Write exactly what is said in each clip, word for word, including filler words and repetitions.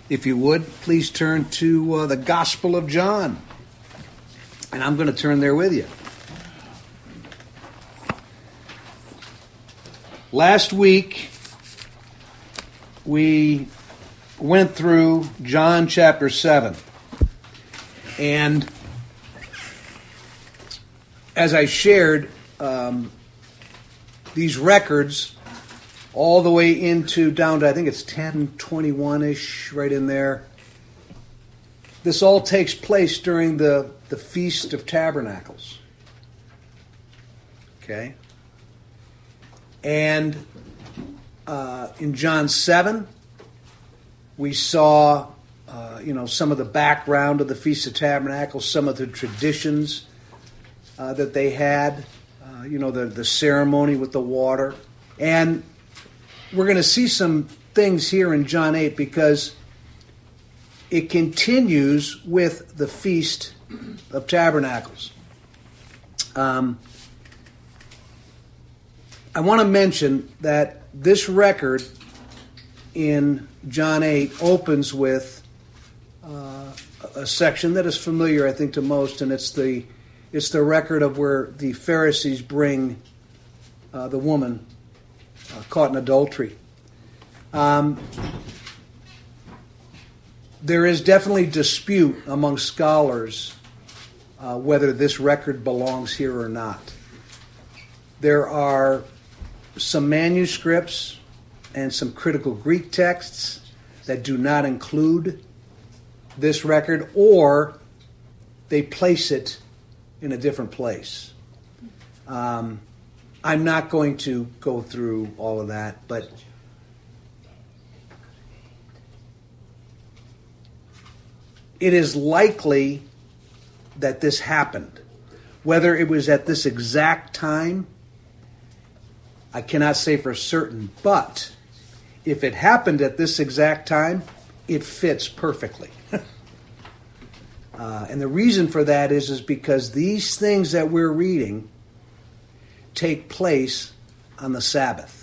If you would, please turn to uh, the Gospel of John. And I'm going to turn there with you. Last week, we went through John chapter seven. And as I shared, um, these records all the way into down to, I think it's ten twenty-one-ish, right in there. This all takes place during the, the Feast of Tabernacles. Okay? And uh, in John seven, we saw, uh, you know, some of the background of the Feast of Tabernacles, some of the traditions uh, that they had, uh, you know, the, the ceremony with the water. And we're going to see some things here in John eight because it continues with the Feast of Tabernacles. Um, I want to mention that this record in John eight opens with uh, a section that is familiar, I think, to most, and it's the it's the record of where the Pharisees bring uh, the woman Uh, caught in adultery. Um, there is definitely dispute among scholars uh, whether this record belongs here or not. There are some manuscripts and some critical Greek texts that do not include this record, or they place it in a different place. Um, I'm not going to go through all of that, but it is likely that this happened. Whether it was at this exact time, I cannot say for certain, but if it happened at this exact time, it fits perfectly. uh, and the reason for that is, is because these things that we're reading take place on the Sabbath.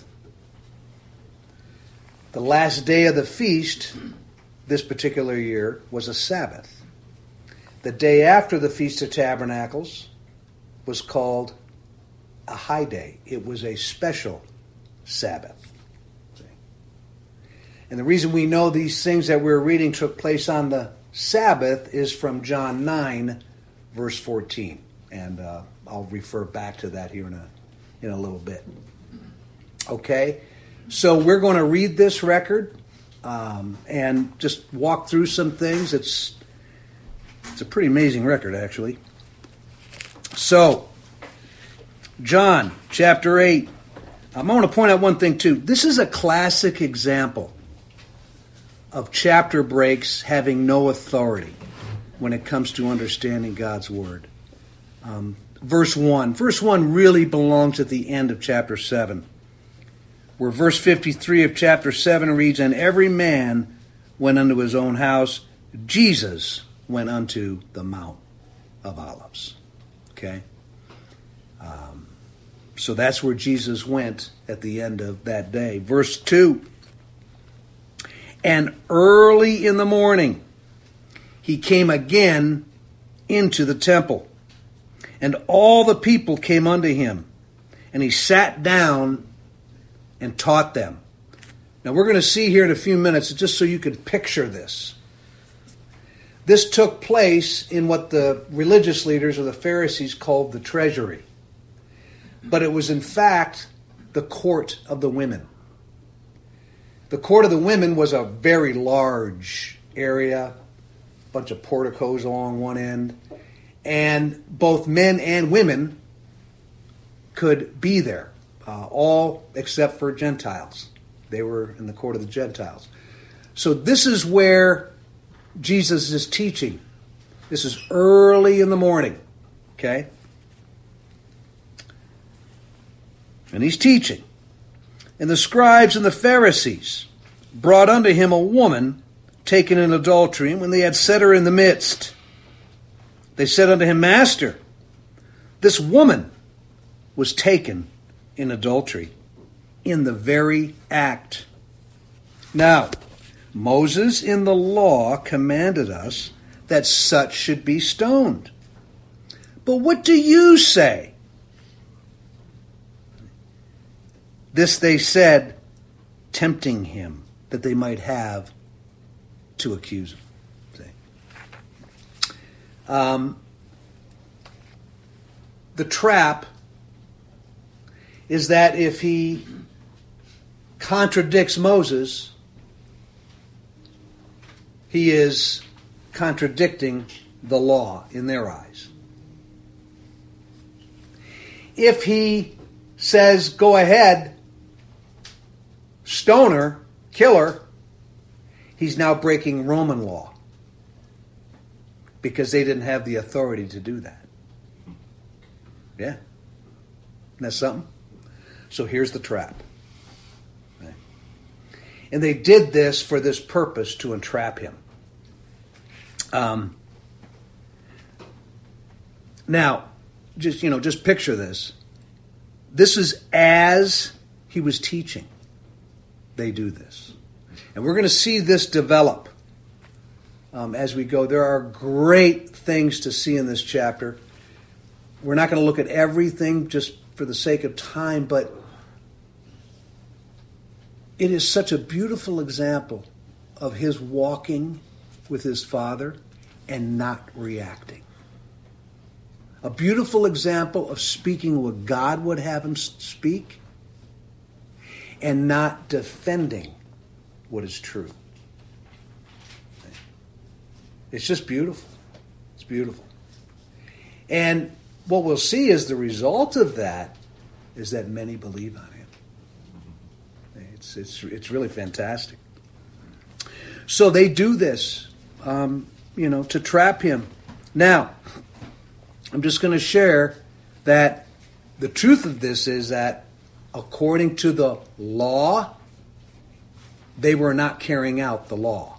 The last day of the feast, this particular year, was a Sabbath. The day after the Feast of Tabernacles was called a high day. It was a special Sabbath. And the reason we know these things that we're reading took place on the Sabbath is from John nine, verse fourteen. And uh, I'll refer back to that here in a in a little bit. Okay? So we're going to read this record um, and just walk through some things. It's it's a pretty amazing record, actually. So, John chapter eight. Um, I want to point out one thing, too. This is a classic example of chapter breaks having no authority when it comes to understanding God's Word. Um, verse one. Verse one really belongs at the end of chapter seven, where verse fifty-three of chapter seven reads, "And every man went unto his own house. Jesus went unto the Mount of Olives." Okay? Um, so that's where Jesus went at the end of that day. Verse two. "And early in the morning he came again into the temple. And all the people came unto him, and he sat down and taught them." Now we're going to see here in a few minutes, just so you can picture this. This took place in what the religious leaders or the Pharisees called the treasury. But it was in fact the court of the women. The court of the women was a very large area, a bunch of porticos along one end. And both men and women could be there, uh, all except for Gentiles. They were in the court of the Gentiles. So this is where Jesus is teaching. This is early in the morning, okay? And he's teaching. "And the scribes and the Pharisees brought unto him a woman taken in adultery, and when they had set her in the midst, they said unto him, Master, this woman was taken in adultery, in the very act. Now, Moses in the law commanded us that such should be stoned. But what do you say?" This they said, tempting him, that they might have to accuse him. See? Um, the trap is that if he contradicts Moses, he is contradicting the law in their eyes. If he says, "Go ahead, stone her, kill her," he's now breaking Roman law because they didn't have the authority to do that. Yeah. Isn't that something? So here's the trap. Okay. And they did this for this purpose, to entrap him. Um, now, just, you know, just picture this. This is as he was teaching. They do this. And we're going to see this develop um, as we go. There are great things to see in this chapter. We're not going to look at everything just for the sake of time, but it is such a beautiful example of his walking with his Father and not reacting. A beautiful example of speaking what God would have him speak and not defending what is true. It's just beautiful. It's beautiful. And what we'll see is the result of that is that many believe on him. It's it's it's really fantastic. So they do this, um, you know, to trap him. Now, I'm just going to share that the truth of this is that according to the law, they were not carrying out the law.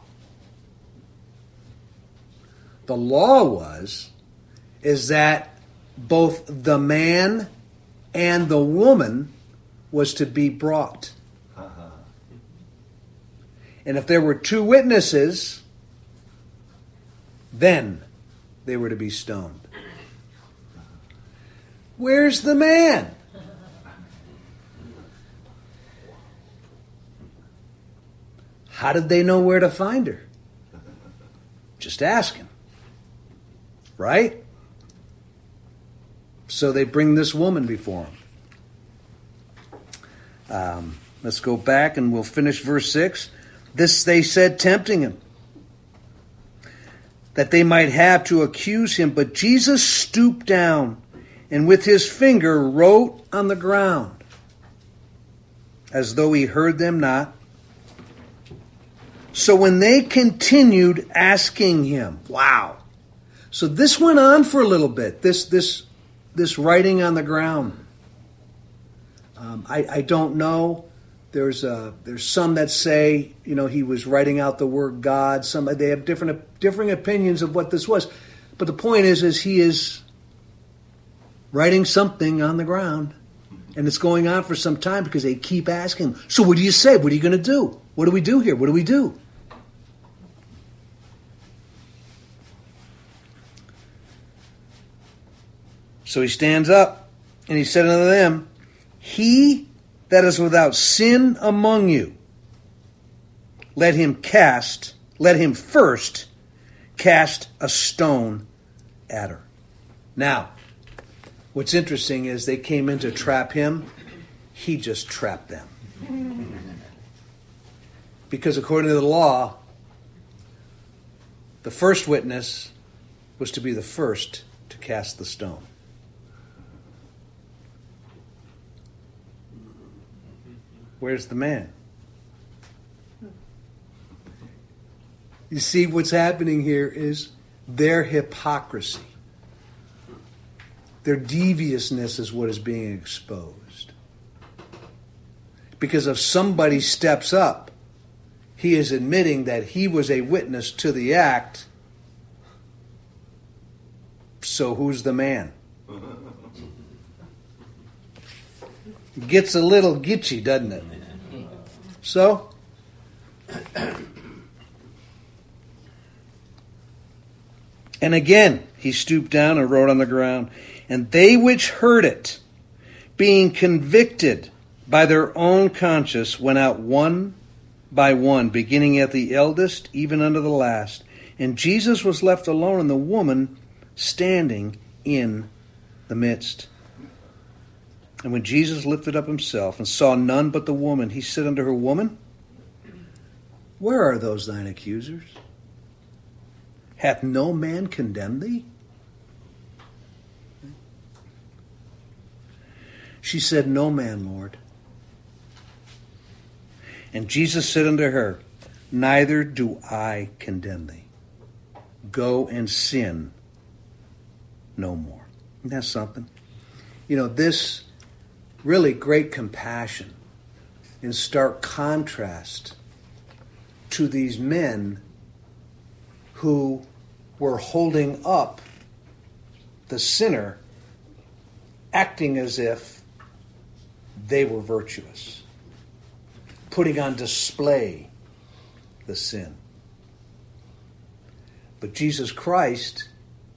The law was, is that both the man and the woman was to be brought. Uh-huh. And if there were two witnesses, then they were to be stoned. Where's the man? How did they know where to find her? Just ask him. Right? So they bring this woman before him. Um, let's go back and we'll finish verse six. This they said, tempting him, that they might have to accuse him. But Jesus stooped down and with his finger wrote on the ground, as though he heard them not. So when they continued asking him, wow. So this went on for a little bit, this this this writing on the ground. Um, I, I don't know. There's uh, there's some that say, you know, he was writing out the word God. Some they have different differing opinions of what this was. But the point is, is he is writing something on the ground, and it's going on for some time because they keep asking him, so what do you say? What are you going to do? What do we do here? What do we do? So he stands up, and he said unto them, he that is without sin among you, let him cast, let him first cast a stone at her. Now, what's interesting is they came in to trap him. He just trapped them. Because according to the law, the first witness was to be the first to cast the stone. Where's the man? You see, what's happening here is their hypocrisy. Their deviousness is what is being exposed. Because if somebody steps up, he is admitting that he was a witness to the act. So who's the man? Gets a little gitchy, doesn't it? So, And again he stooped down and wrote on the ground. And they which heard it, being convicted by their own conscience, went out one by one, beginning at the eldest, even unto the last. And Jesus was left alone, and the woman standing in the midst. And when Jesus lifted up himself and saw none but the woman, he said unto her, Woman, where are those thine accusers? Hath no man condemned thee? She said, No man, Lord. And Jesus said unto her, Neither do I condemn thee. Go and sin no more. Isn't that something? You know, this really great compassion in stark contrast to these men who were holding up the sinner, acting as if they were virtuous, putting on display the sin. But Jesus Christ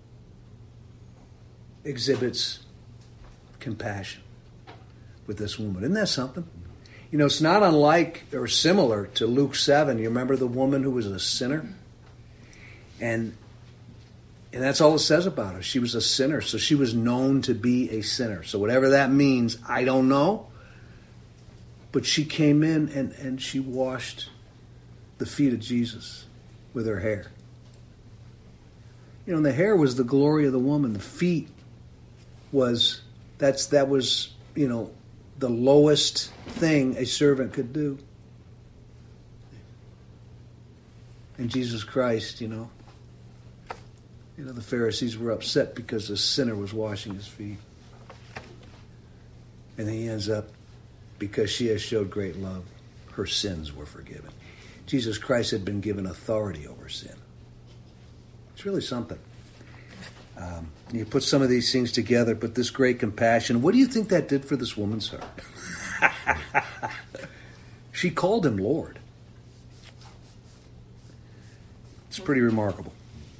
exhibits compassion with this woman. Isn't that something? You know, it's not unlike or similar to Luke seven. You remember the woman who was a sinner? And and that's all it says about her. She was a sinner, so she was known to be a sinner. So whatever that means, I don't know. But she came in and, and she washed the feet of Jesus with her hair. You know, the hair was the glory of the woman. The feet was, that's that was, you know, the lowest thing a servant could do. And Jesus Christ, you know, you know, the Pharisees were upset because the sinner was washing his feet. And he ends up, because she has showed great love, her sins were forgiven. Jesus Christ had been given authority over sin. It's really something. Um, you put some of these things together, but this great compassion, what do you think that did for this woman's heart? She called him Lord. It's pretty remarkable.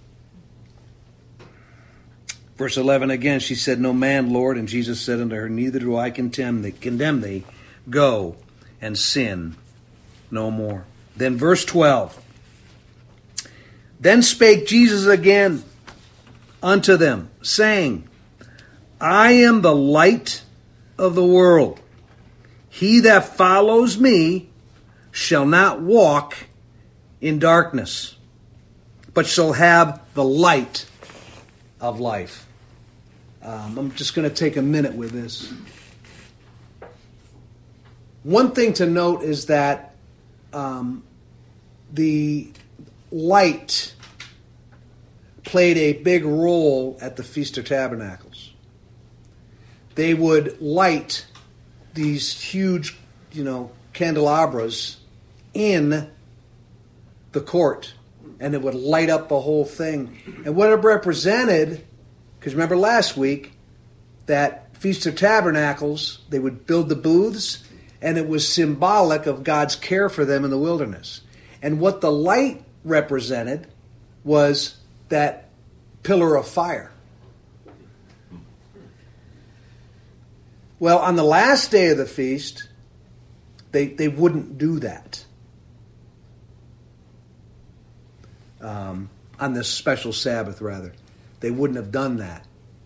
Verse eleven again, she said, No man, Lord. And Jesus said unto her, Neither do I condemn thee. Condemn thee. Go and sin no more. Then verse twelve. Then spake Jesus again unto them, saying, I am the light of the world. He that follows me shall not walk in darkness, but shall have the light of life. Um, I'm just going to take a minute with this. One thing to note is that um, the light played a big role at the Feast of Tabernacles. They would light these huge, you know, candelabras in the court, and it would light up the whole thing. And what it represented, because remember last week, that Feast of Tabernacles, they would build the booths, and it was symbolic of God's care for them in the wilderness. And what the light represented was that pillar of fire. Well, on the last day of the feast, they, they wouldn't do that. Um, on this special Sabbath, rather. They wouldn't have done that.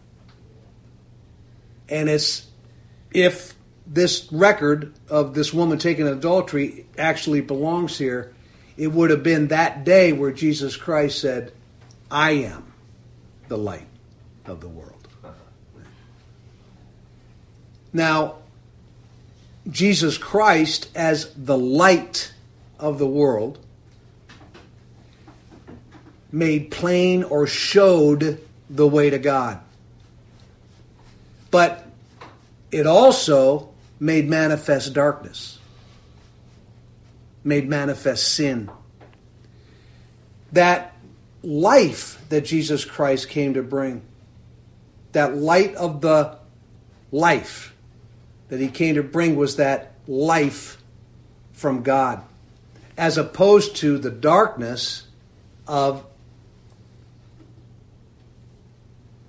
And it's, if this record of this woman taking adultery actually belongs here, it would have been that day where Jesus Christ said, I am the light of the world. Now, Jesus Christ as the light of the world made plain or showed the way to God. But it also made manifest darkness, made manifest sin. That life that Jesus Christ came to bring, that light of the life that he came to bring, was that life from God, as opposed to the darkness of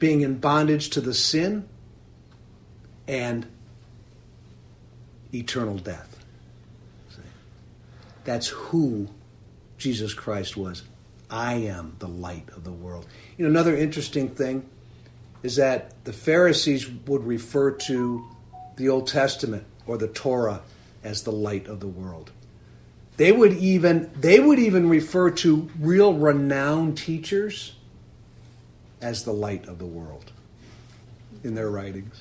being in bondage to the sin and eternal death. See? That's who Jesus Christ was. I am the light of the world. You know, another interesting thing is that the Pharisees would refer to the Old Testament or the Torah as the light of the world. They would even they would even refer to real renowned teachers as the light of the world in their writings.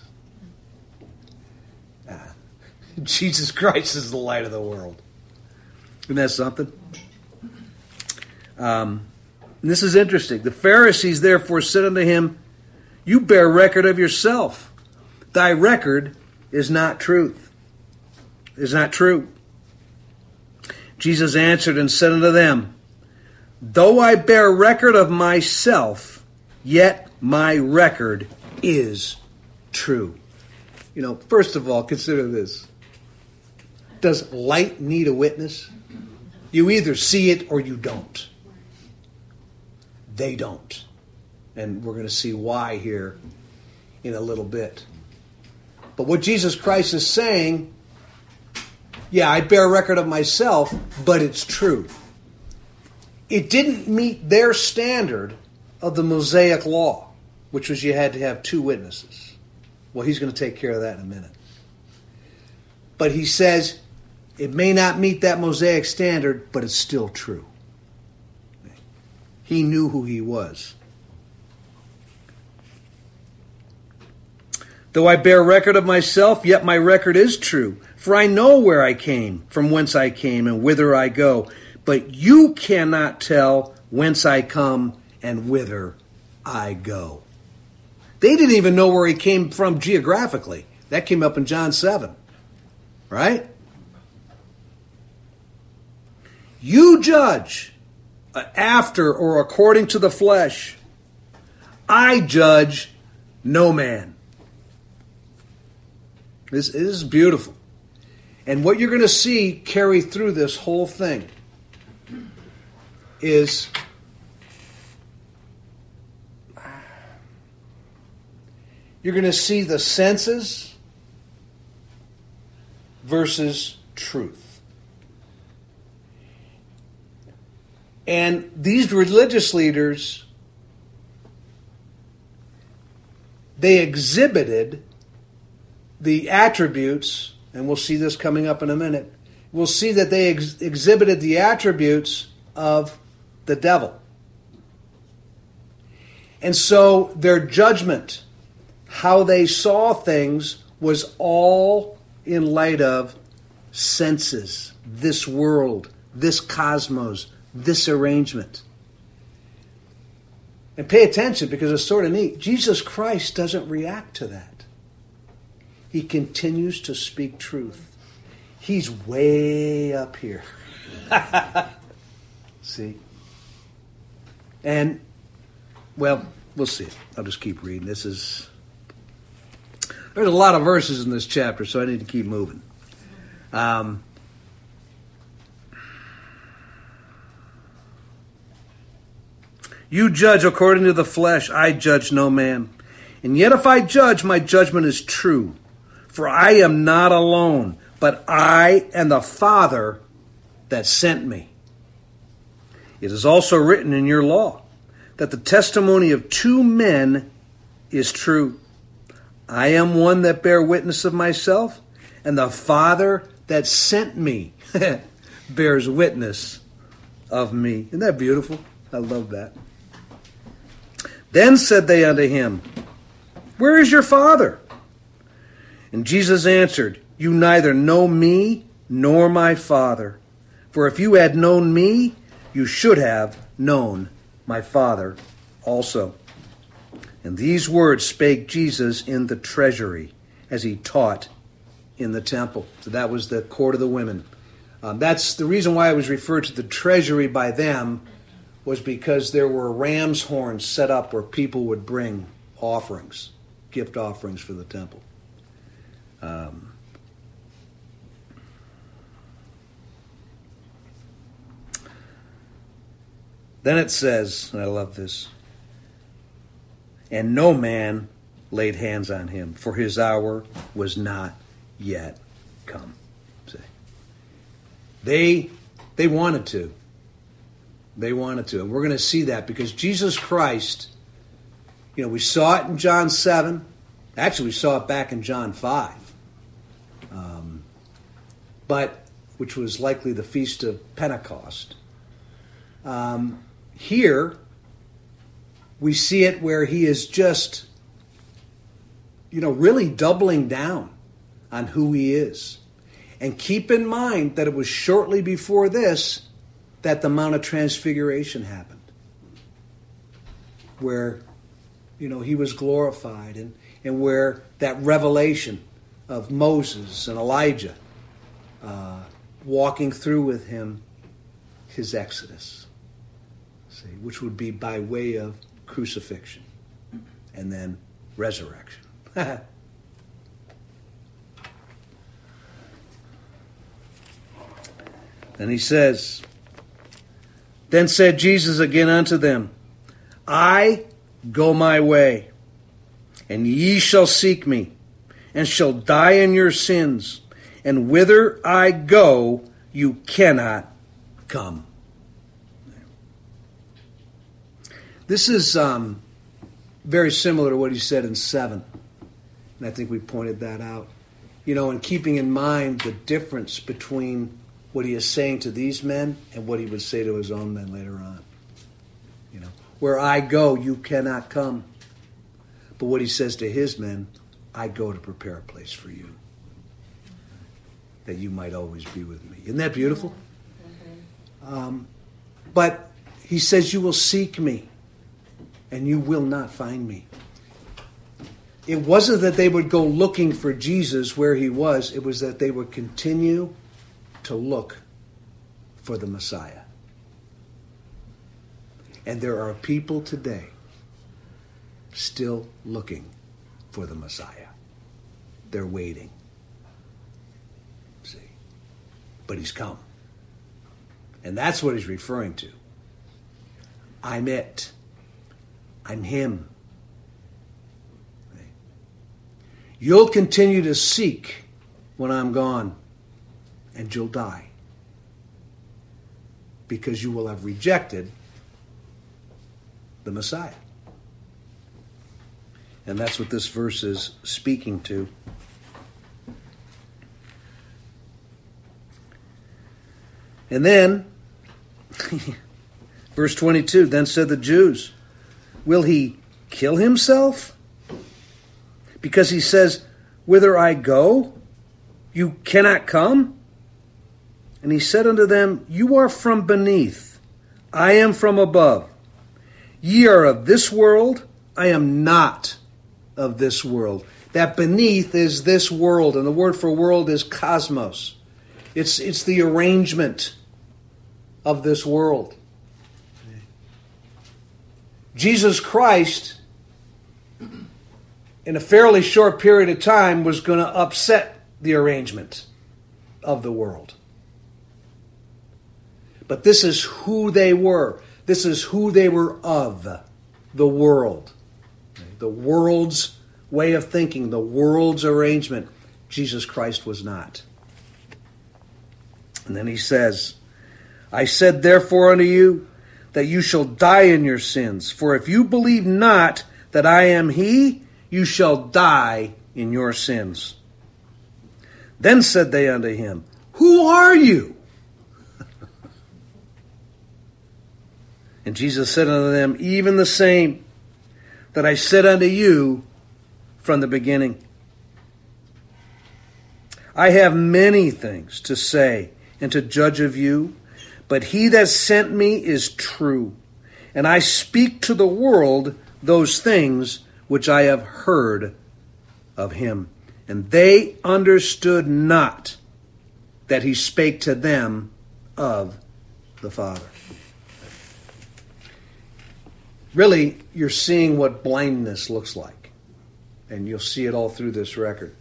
Ah, Jesus Christ is the light of the world. Isn't that something? Um, and this is interesting. The Pharisees therefore said unto him, You bear record of yourself. Thy record is not truth. Is not true. Jesus answered and said unto them, Though I bear record of myself, yet my record is true. You know, first of all, consider this. Does light need a witness? You either see it or you don't. They don't. And we're going to see why here in a little bit. But what Jesus Christ is saying, yeah, I bear record of myself, but it's true. It didn't meet their standard of the Mosaic law, which was you had to have two witnesses. Well, he's going to take care of that in a minute. But he says it may not meet that Mosaic standard, but it's still true. He knew who he was. Though I bear record of myself, yet my record is true. For I know where I came, from whence I came, and whither I go. But you cannot tell whence I come and whither I go. They didn't even know where he came from geographically. That came up in John seven. Right? You judge after or according to the flesh. I judge no man. This, this is beautiful. And what you're going to see carry through this whole thing is you're going to see the senses versus truth. And these religious leaders, they exhibited the attributes, and we'll see this coming up in a minute. We'll see that they ex- exhibited the attributes of the devil. And so their judgment, how they saw things, was all in light of senses, this world, this cosmos, this arrangement. And pay attention because it's sort of neat. Jesus Christ doesn't react to that. He continues to speak truth. He's way up here. See? And, well, we'll see. I'll just keep reading. This is... There's a lot of verses in this chapter, so I need to keep moving. Um... You judge according to the flesh, I judge no man. And yet if I judge, my judgment is true. For I am not alone, but I and the Father that sent me. It is also written in your law that the testimony of two men is true. I am one that bear witness of myself, and the Father that sent me bears witness of me. Isn't that beautiful? I love that. Then said they unto him, Where is your Father? And Jesus answered, You neither know me nor my Father. For if you had known me, you should have known my Father also. And these words spake Jesus in the treasury as he taught in the temple. So that was the court of the women. Um, that's the reason why it was referred to the treasury by them, was because there were ram's horns set up where people would bring offerings, gift offerings for the temple. Um, then it says, and I love this, and no man laid hands on him, for his hour was not yet come. See? They, they wanted to. They wanted to. And we're going to see that because Jesus Christ, you know, we saw it in John seven. Actually, we saw it back in John five. Um, but, which was likely the Feast of Pentecost. Um, here, we see it where he is just, you know, really doubling down on who he is. And keep in mind that it was shortly before this that the Mount of Transfiguration happened. Where, you know, he was glorified and, and where that revelation of Moses and Elijah uh, walking through with him his exodus. See, which would be by way of crucifixion and then resurrection. And he says, then said Jesus again unto them, I go my way, and ye shall seek me, and shall die in your sins, and whither I go, you cannot come. This is um, very similar to what he said in seven, and I think we pointed that out. You know, and keeping in mind the difference between what he is saying to these men and what he would say to his own men later on. You know, where I go, you cannot come. But what he says to his men, I go to prepare a place for you, that you might always be with me. Isn't that beautiful? Mm-hmm. Um, but he says, you will seek me, and you will not find me. It wasn't that they would go looking for Jesus where he was. It was that they would continue to look for the Messiah. And there are people today still looking for the Messiah. They're waiting. See? But he's come. And that's what he's referring to. I'm it. I'm him. You'll continue to seek when I'm gone, and you'll die. Because you will have rejected the Messiah. And that's what this verse is speaking to. And then, verse twenty-two, then said the Jews, will he kill himself? Because he says, whither I go, you cannot come? And he said unto them, you are from beneath, I am from above. Ye are of this world, I am not of this world. That beneath is this world, and the word for world is cosmos. It's, it's the arrangement of this world. Jesus Christ, in a fairly short period of time, was going to upset the arrangement of the world. But this is who they were. This is who they were of, the world. The world's way of thinking, the world's arrangement. Jesus Christ was not. And then he says, I said therefore unto you, that you shall die in your sins. For if you believe not that I am he, you shall die in your sins. Then said they unto him, who are you? And Jesus said unto them, even the same that I said unto you from the beginning. I have many things to say and to judge of you, but he that sent me is true, and I speak to the world those things which I have heard of him. And they understood not that he spake to them of the Father. Really, you're seeing what blindness looks like. And you'll see it all through this record.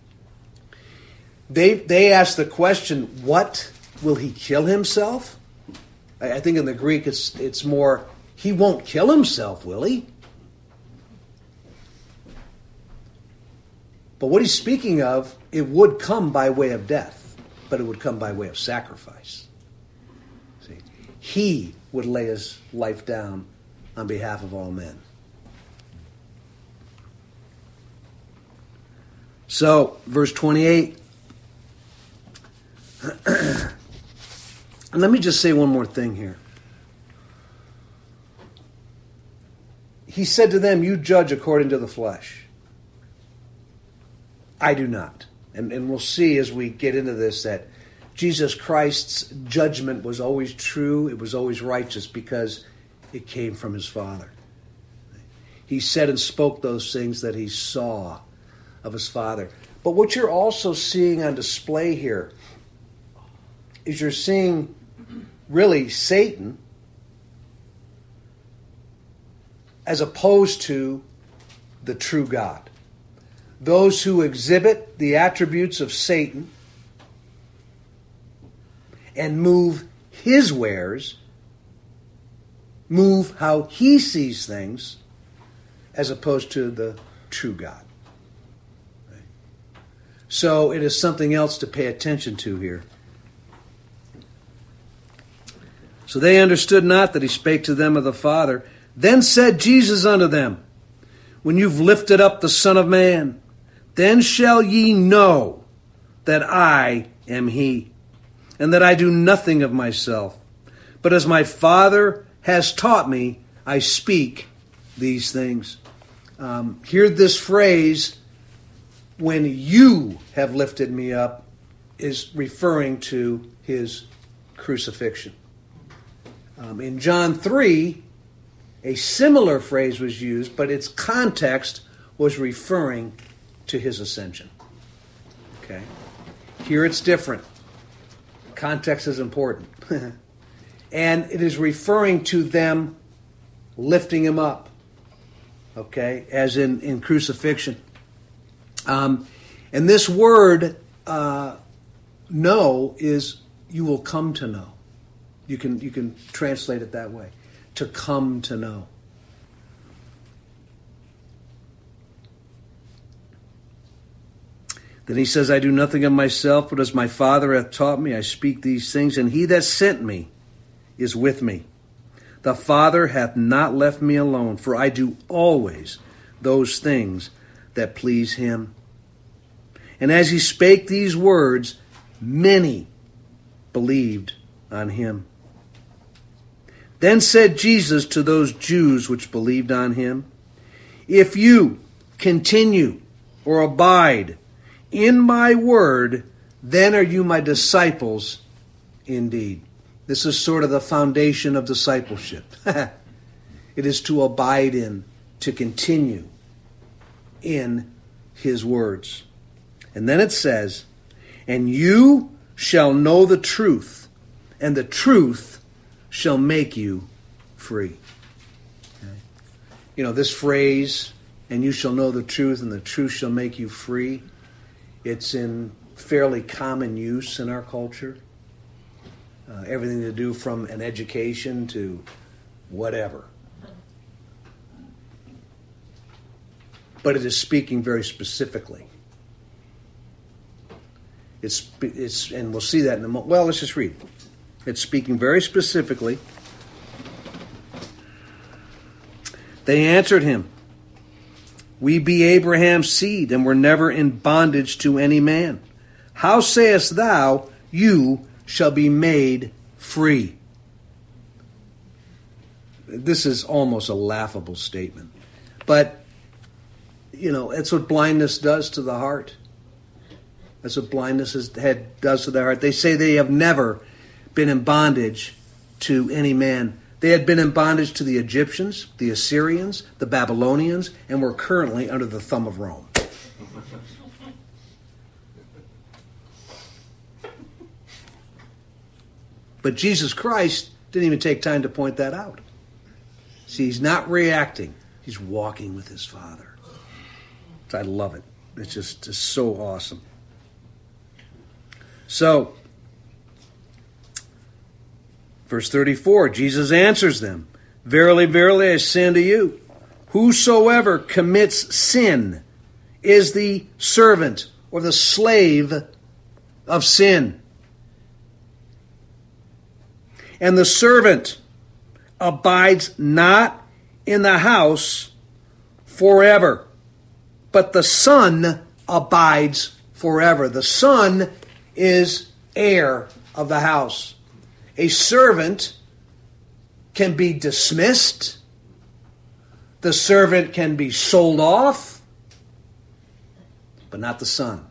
They they ask the question, what? Will he kill himself? I think in the Greek it's it's more, he won't kill himself, will he? But what he's speaking of, it would come by way of death, but it would come by way of sacrifice. See, he would lay his life down on behalf of all men. So, verse twenty-eight. And let me just say one more thing here. He said to them, you judge according to the flesh. I do not. And, and we'll see as we get into this that Jesus Christ's judgment was always true. It was always righteous because it came from his Father. He said and spoke those things that he saw of his Father. But what you're also seeing on display here is you're seeing really Satan as opposed to the true God. Those who exhibit the attributes of Satan and move his wares, move how he sees things, as opposed to the true God. So it is something else to pay attention to here. So they understood not that he spake to them of the Father. Then said Jesus unto them, when you've lifted up the Son of Man, then shall ye know that I am he, and that I do nothing of myself, but as my Father has taught me, I speak these things. Um, hear this phrase, when you have lifted me up, is referring to his crucifixion. Um, in John three, a similar phrase was used, but its context was referring to his ascension. Okay? Here it's different. Context is important. And it is referring to them lifting him up. Okay? As in, in crucifixion. Um, and this word, uh, know, is you will come to know. You can you can translate it that way. To come to know. Then he says, I do nothing of myself, but as my Father hath taught me, I speak these things, and he that sent me is with me. The Father hath not left me alone, for I do always those things that please him. And as he spake these words, many believed on him. Then said Jesus to those Jews which believed on him, if you continue or abide in my word, then are you my disciples indeed. This is sort of the foundation of discipleship. It is to abide in, to continue in his words. And then it says, and you shall know the truth, and the truth shall make you free. Okay. You know, this phrase, and you shall know the truth, and the truth shall make you free, it's in fairly common use in our culture. Uh, everything to do from an education to whatever. But it is speaking very specifically. It's, it's and we'll see that in a moment. Well, let's just read. It's speaking very specifically. They answered him, we be Abraham's seed, and were never in bondage to any man. How sayest thou, you shall be made free? This is almost a laughable statement. But, you know, it's what blindness does to the heart. That's what blindness is, head does to the heart. They say they have never been in bondage to any man. They had been in bondage to the Egyptians, the Assyrians, the Babylonians, and were currently under the thumb of Rome. But Jesus Christ didn't even take time to point that out. See, he's not reacting. He's walking with his Father. I love it. It's just, just so awesome. So, verse thirty-four, Jesus answers them, verily, verily, I say unto you, whosoever commits sin is the servant or the slave of sin. And the servant abides not in the house forever, but the Son abides forever. The Son is heir of the house. A servant can be dismissed. The servant can be sold off, but not the son.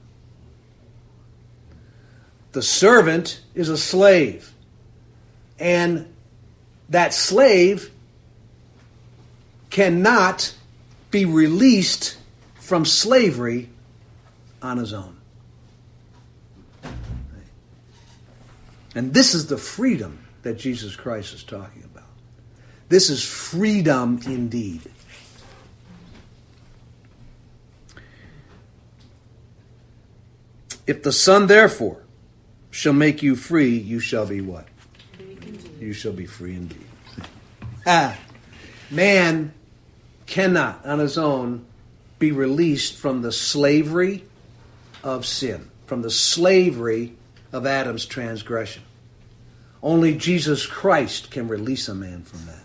The servant is a slave, and that slave cannot be released from slavery on his own. And this is the freedom that Jesus Christ is talking about. This is freedom indeed. If the Son, therefore, shall make you free, you shall be what? You shall be free indeed. Ah, man cannot on his own be released from the slavery of sin, from the slavery of Adam's transgression. Only Jesus Christ can release a man from that.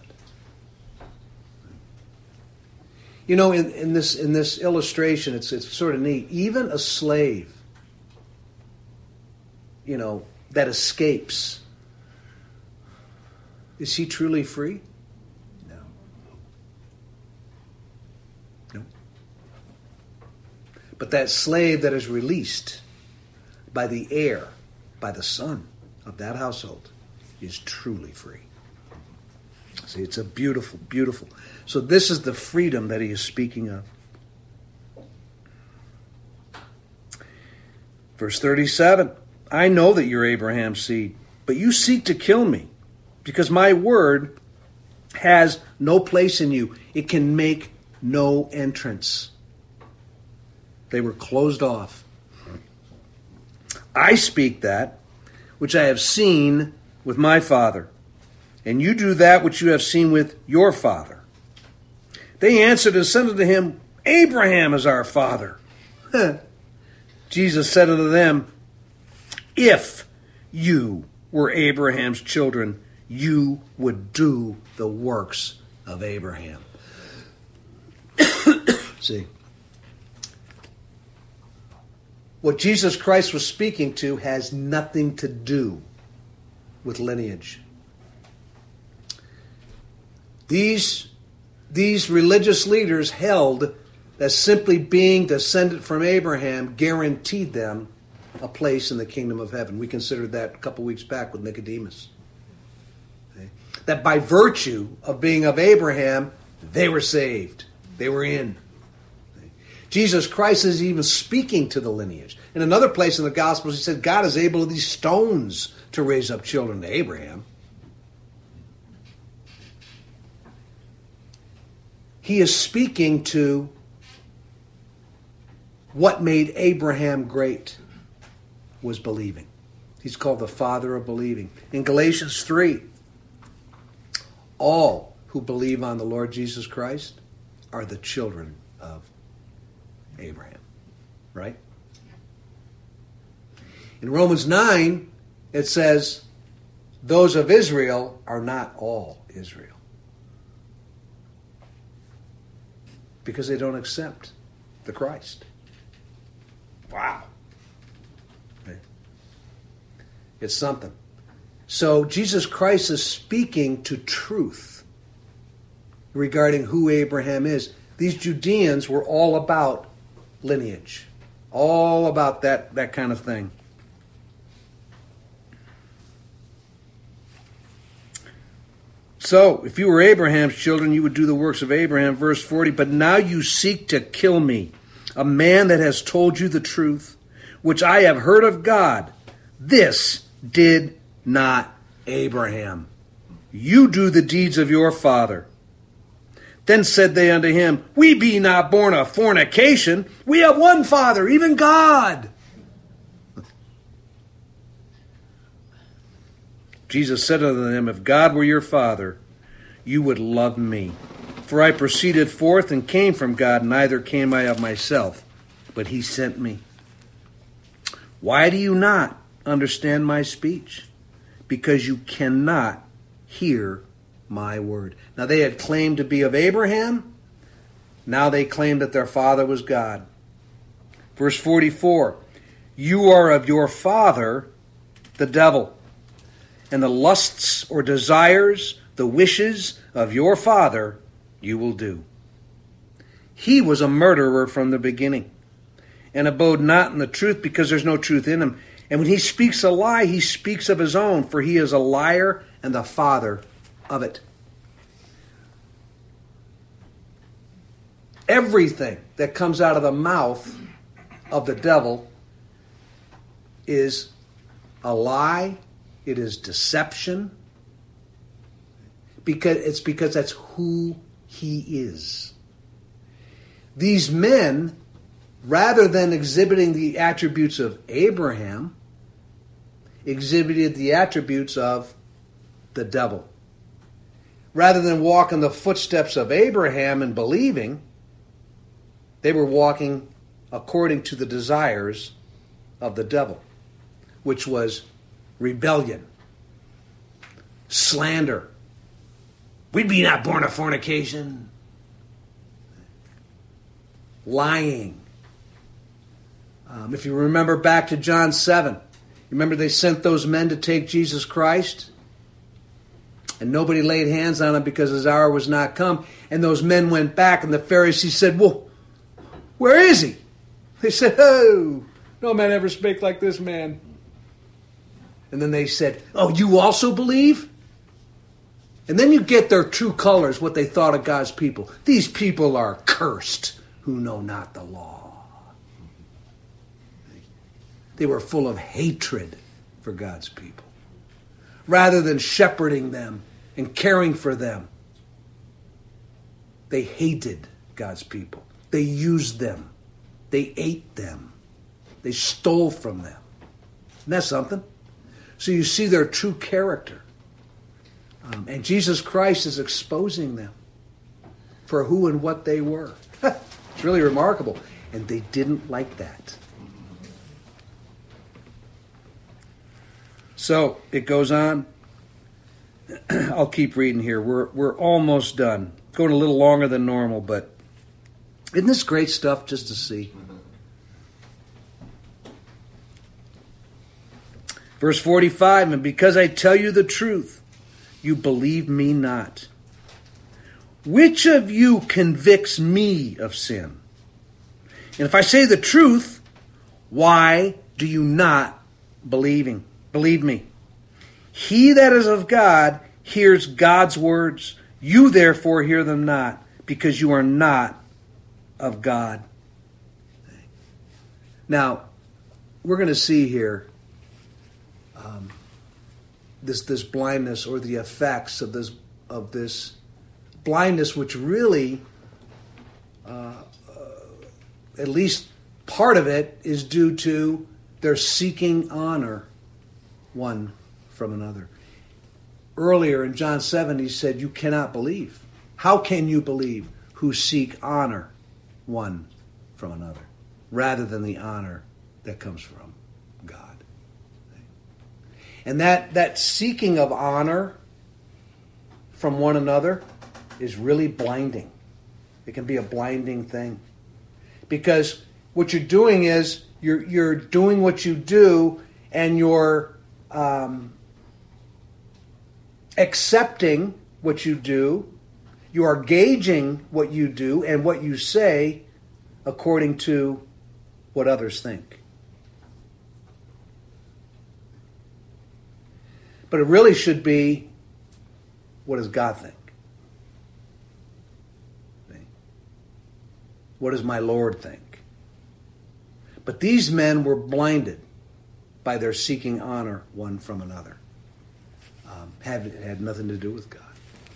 You know, in, in this in this illustration, it's it's sort of neat. Even a slave, you know, that escapes, is he truly free? No. No. But that slave that is released by the heir, by the son of that household, is truly free. See, it's a beautiful, beautiful. So this is the freedom that he is speaking of. Verse thirty-seven, I know that you're Abraham's seed, but you seek to kill me, because my word has no place in you. It can make no entrance. They were closed off. I speak that which I have seen with my father, and you do that which you have seen with your father. They answered and said unto him, Abraham is our father. Jesus said unto them, if you were Abraham's children, you would do the works of Abraham. See, what Jesus Christ was speaking to has nothing to do with lineage. These, these religious leaders held that simply being descendant from Abraham guaranteed them a place in the kingdom of heaven. We considered that a couple weeks back with Nicodemus. Okay? That by virtue of being of Abraham, they were saved. They were in. Okay? Jesus Christ is even speaking to the lineage. In another place in the Gospels, he said, God is able of these stones to raise up children to Abraham. He is speaking to what made Abraham great was believing. He's called the father of believing. In Galatians three, all who believe on the Lord Jesus Christ are the children of Abraham. Right? In Romans nine, it says, those of Israel are not all Israel. Because they don't accept the Christ. Wow. Okay. It's something. So Jesus Christ is speaking to truth regarding who Abraham is. These Judeans were all about lineage. All about that, that kind of thing. So, if you were Abraham's children, you would do the works of Abraham. Verse forty, but now you seek to kill me, a man that has told you the truth, which I have heard of God. This did not Abraham. You do the deeds of your father. Then said they unto him, we be not born of fornication. We have one Father, even God. Jesus said unto them, if God were your Father, you would love me. For I proceeded forth and came from God, neither came I of myself. but he sent me. Why do you not understand my speech? Because you cannot hear my word. Now they had claimed to be of Abraham. Now they claimed that their father was God. Verse forty-four, you are of your father, the devil, and the lusts or desires, the wishes of your father you will do. He was a murderer from the beginning, and abode not in the truth, because there's no truth in him. And when he speaks a lie, he speaks of his own, for he is a liar and the father of it. Everything that comes out of the mouth of the devil is a lie. It is deception. Because it's because that's who he is. These men, rather than exhibiting the attributes of Abraham, exhibited the attributes of the devil. Rather than walk in the footsteps of Abraham and believing, they were walking according to the desires of the devil, which was rebellion, slander. We be not born of fornication. Lying. Um, if you remember back to John seven, remember they sent those men to take Jesus Christ? And nobody laid hands on him because his hour was not come. And those men went back, and the Pharisees said, well, where is he? They said, oh, no man ever spake like this man. And then they said, oh, you also believe? And then you get their true colors, what they thought of God's people. These people are cursed who know not the law. They were full of hatred for God's people. Rather than shepherding them and caring for them, they hated God's people. They used them. They ate them. They stole from them. Isn't that something? So you see their true character. Um, and Jesus Christ is exposing them for who and what they were. It's really remarkable. And they didn't like that. So it goes on. I'll keep reading here. We're we're almost done. Going a little longer than normal, but isn't this great stuff just to see? Verse forty-five, and because I tell you the truth, you believe me not. Which of you convicts me of sin? And if I say the truth, why do you not believing? Believe me. He that is of God hears God's words. You therefore hear them not, because you are not of God. Now, we're going to see here um, this this blindness, or the effects of this of this blindness, which really, uh, uh, at least part of it, is due to their seeking honor one from another. Earlier in John seven, he said, you cannot believe. How can you believe who seek honor one from another, rather than the honor that comes from God? And that, that seeking of honor from one another is really blinding. It can be a blinding thing. Because what you're doing is, you're, you're doing what you do, and you're um, accepting what you do. You are gauging what you do and what you say according to what others think. But it really should be, what does God think? What does my Lord think? But these men were blinded by their seeking honor one from another. Um, had, it had nothing to do with God.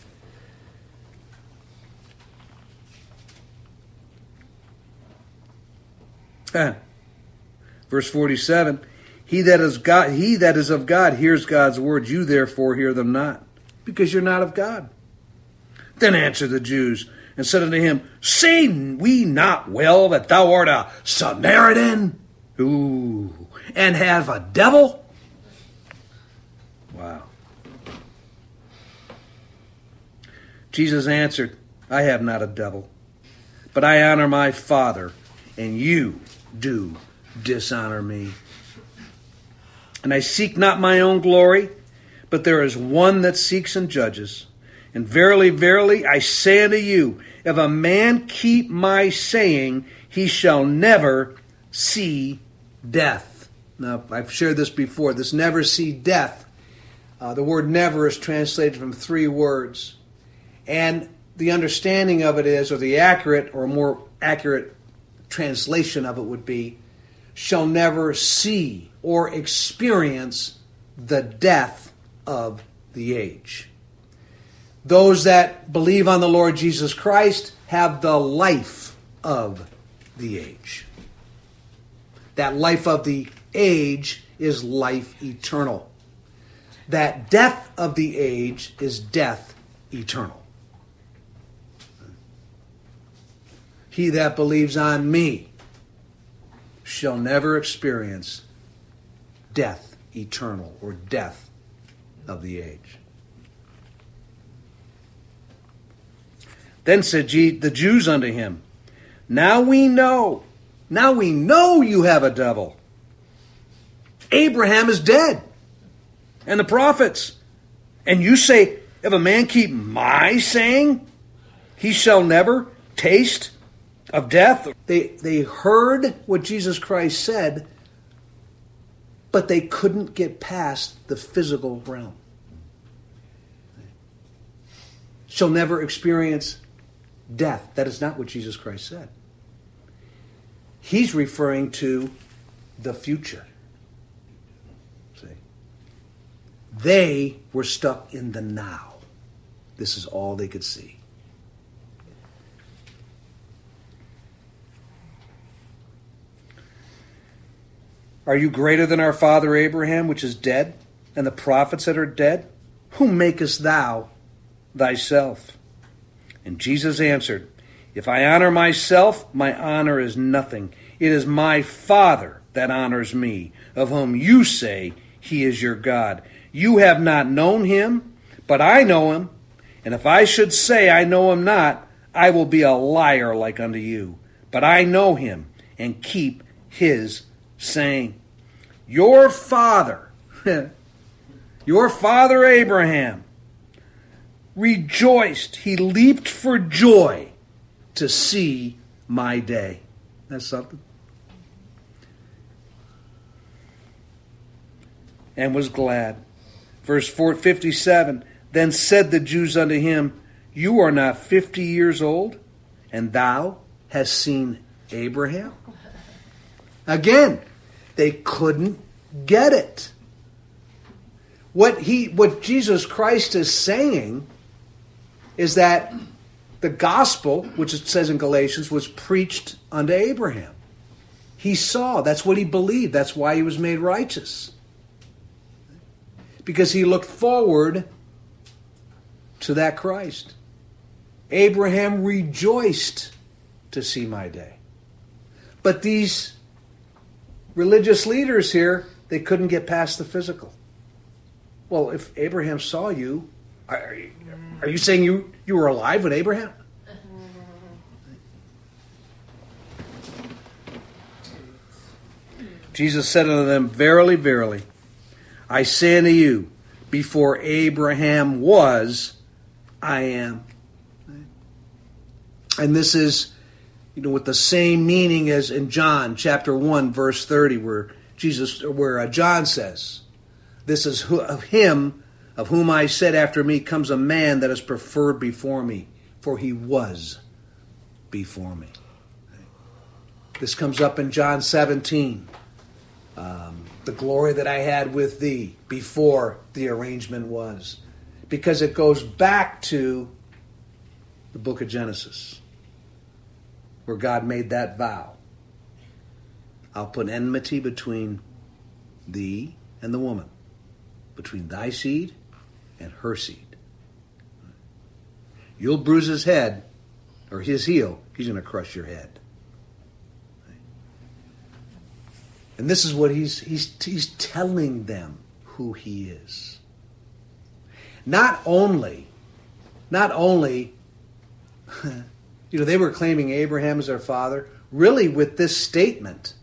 Ah. Verse forty-seven, he that is God, he that is of God hears God's words. You therefore hear them not, because you're not of God. Then answered the Jews and said unto him, Say we not well that thou art a Samaritan? Ooh, and have a devil? Wow. Jesus answered, I have not a devil, but I honor my Father, and you do dishonor me. And I seek not my own glory, but there is one that seeks and judges. And verily, verily, I say unto you, if a man keep my saying, he shall never see death. Now, I've shared this before. This never see death. Uh, the word never is translated from three words. And the understanding of it is, or the accurate or more accurate translation of it would be, shall never see or experience the death of the age. Those that believe on the Lord Jesus Christ have the life of the age. That life of the age is life eternal. That death of the age is death eternal. He that believes on me shall never experience death eternal, or death of the age. Then said the Jews unto him, Now we know, now we know you have a devil. Abraham is dead, and the prophets. And you say, if a man keep my saying, he shall never taste of death. They, they heard what Jesus Christ said, but they couldn't get past the physical realm. Shall never experience death. That is not what Jesus Christ said. He's referring to the future. See? They were stuck in the now. This is all they could see. Are you greater than our father Abraham, which is dead, and the prophets that are dead? Whom makest thou thyself? And Jesus answered, If I honor myself, my honor is nothing. It is my Father that honors me, of whom you say he is your God. You have not known him, but I know him. And if I should say I know him not, I will be a liar like unto you. But I know him, and keep his saying. Your father, your father Abraham, rejoiced. He leaped for joy to see my day. That's something. And was glad. Verse fifty-seven, Then said the Jews unto him, You are not fifty years old, and thou hast seen Abraham? Again, they couldn't get it. What he, what Jesus Christ is saying is that the gospel, which it says in Galatians, was preached unto Abraham. He saw. That's what he believed. That's why he was made righteous. Because he looked forward to that Christ. Abraham rejoiced to see my day. But these religious leaders here, they couldn't get past the physical. Well, if Abraham saw you, are you, are you saying you, you were alive with Abraham? Jesus said unto them, Verily, verily, I say unto you, before Abraham was, I am. And this is, you know, with the same meaning as in John chapter one, verse thirty, where Jesus, where uh, John says, This is who, of him of whom I said, After me comes a man that is preferred before me, for he was before me. This comes up in John seventeen. Um, the glory that I had with thee before the arrangement was. Because it goes back to the book of Genesis, where God made that vow. I'll put enmity between thee and the woman, between thy seed and her seed. You'll bruise his head, or his heel. He's going to crush your head. And this is what he's he's he's telling them who he is. Not only, not only, you know, they were claiming Abraham as their father. Really, with this statement,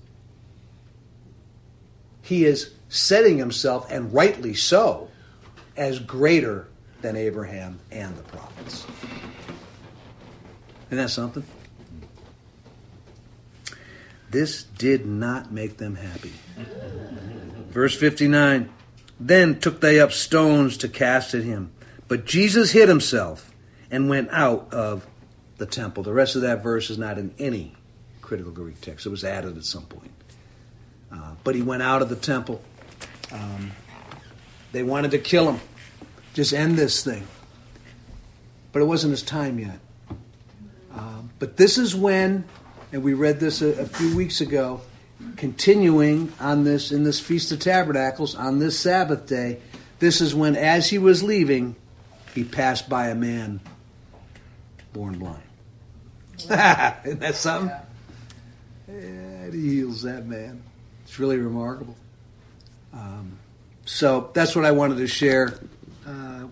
he is setting himself, and rightly so, as greater than Abraham and the prophets. Isn't that something? This did not make them happy. Verse fifty-nine, then took they up stones to cast at him. But Jesus hid himself and went out of the temple. The rest of that verse is not in any critical Greek text. It was added at some point. Uh, but he went out of the temple. Um, they wanted to kill him. Just end this thing. But it wasn't his time yet. Um, but this is when, and we read this a, a few weeks ago, continuing on this in this Feast of Tabernacles, on this Sabbath day, this is when, as he was leaving, he passed by a man born blind. Isn't that something? Yeah, he heals that man. It's really remarkable. Um, so that's what I wanted to share. Uh,